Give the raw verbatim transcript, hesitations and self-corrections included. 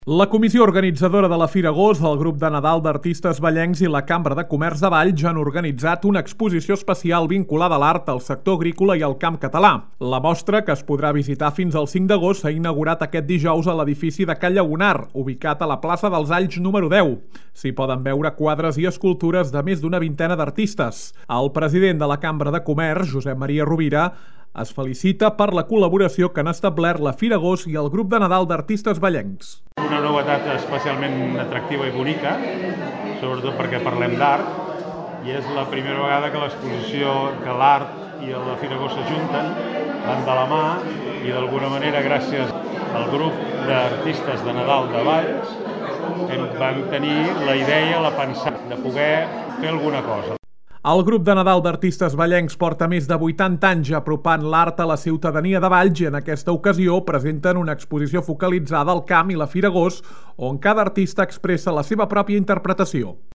La comissió organitzadora de la Fira Gos, el grup de Nadal d'artistes vallencs i la Cambra de Comerç de Valls han organitzat una exposició especial vinculada a l'art, al sector agrícola i al camp català. La mostra, que es podrà visitar fins al cinc d'agost, s'ha inaugurat aquest dijous a l'edifici de Can Llagonar, ubicat a la plaça dels Alls número deu. S'hi poden veure quadres i escultures de més d'una vintena d'artistes. El president de la Cambra de Comerç, Josep Maria Rovira, es felicita per la col·laboració que han establert la Fira Gos i el grup de Nadal d'artistes vallencs. Una novetat especialment atractiva i bonica, sobretot perquè parlem d'art, i és la primera vegada que l'exposició, que l'art i la Fira Gos s'ajunten, van de la mà, i d'alguna manera, gràcies al grup d'artistes de Nadal de Valls, vam tenir la idea, la pensada de poder fer alguna cosa. El grup de Nadal d'artistes vallencs porta més de vuitanta anys apropant l'art a la ciutadania de Valls i en aquesta ocasió presenten una exposició focalitzada al camp i la Fira Gos, on cada artista expressa la seva pròpia interpretació.